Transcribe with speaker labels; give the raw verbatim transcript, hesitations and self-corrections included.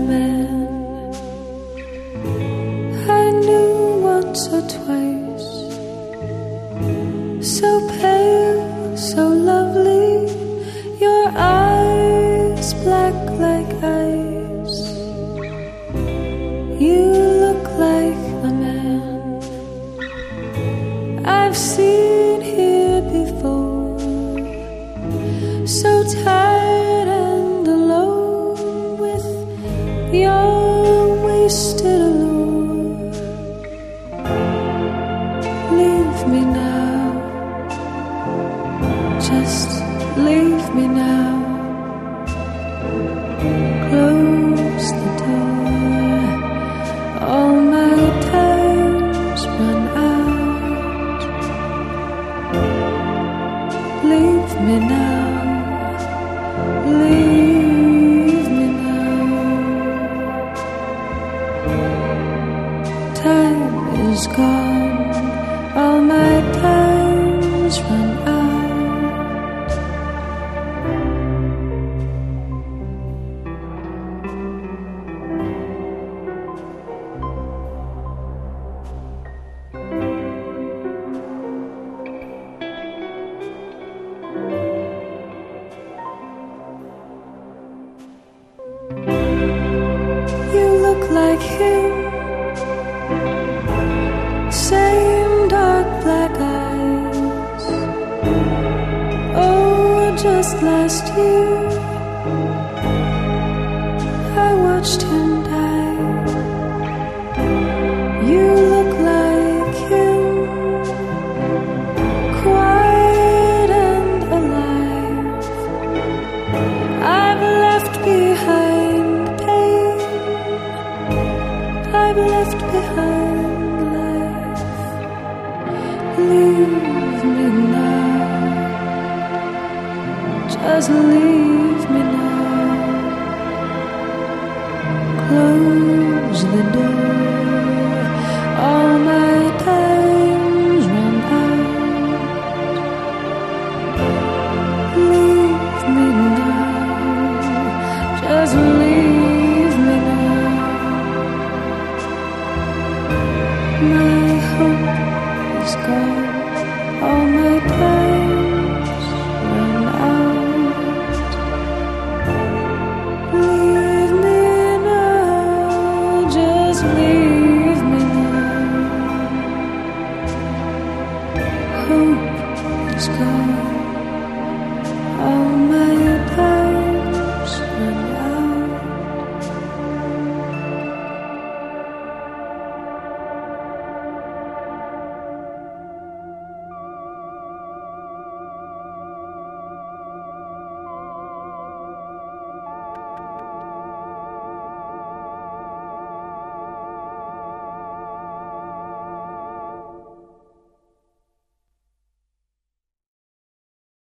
Speaker 1: man I knew once or twice, so pale, so lovely, your eyes black like ice. You look like a man I've seen here before, so tired and alone with your wasted allure. Leave me now, just leave me now. Close the door, all my time's run out. Leave me now, leave me now. Time is gone, all my time's run out. You look like him, same dark black eyes. Oh, just last year I watched him die. You look like him, quiet and alive. I've left behind pain, I've left behind life. Leave me now, just leave